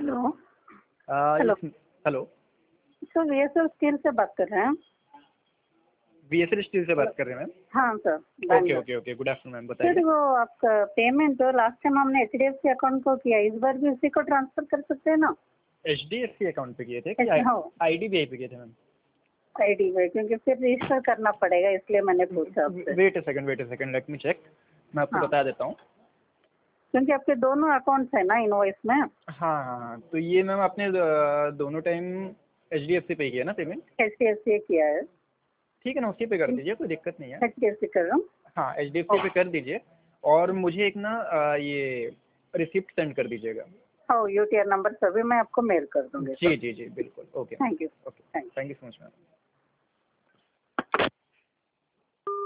Hello. Hello. Yes. Hello. Sir VSL steel से बात कर रहे हैं? वीएसएल स्टील से बात कर रहे हैं मैम? हाँ sir, okay Bangalore. Okay okay, good afternoon ma'am, sir बताइए। वो आपका पेमेंट लास्ट टाइम हमने एचडीएफसी अकाउंट को किया, इस बार भी उसी को ट्रांसफर कर सकते हैं ना? एचडीएफसी अकाउंट पे किए थे कि हाँ, आईडीबीआई पे किए थे मैम? आईडी में, क्योंकि फिर रजिस्टर करना पड़ेगा, इसलिए मैंने पूछा आपसे। Wait a second, let me check. मैं आपको हाँ, बता देता हूँ। क्योंकि आपके दोनों अकाउंट्स है ना इनवॉइस में। हाँ हाँ हाँ, तो ये मैम आपने दोनों टाइम एचडीएफसी पे किया ना पेमेंट? एचडीएफसी किया है। ठीक है ना, उसी पे कर दीजिए, कोई दिक्कत नहीं है। एचडीएफसी कर रहा हूँ। हाँ, एचडीएफसी पे कर दीजिए। और मुझे एक ना ये रिसिप्ट सेंड कर दीजिएगा। हाँ, यूटीआर नंबर सभी मैं आपको मेल कर दूंगी जी सर। जी जी, बिल्कुल। Okay ma'am. Thank you. Okay, thank you. Thank you so much ma'am.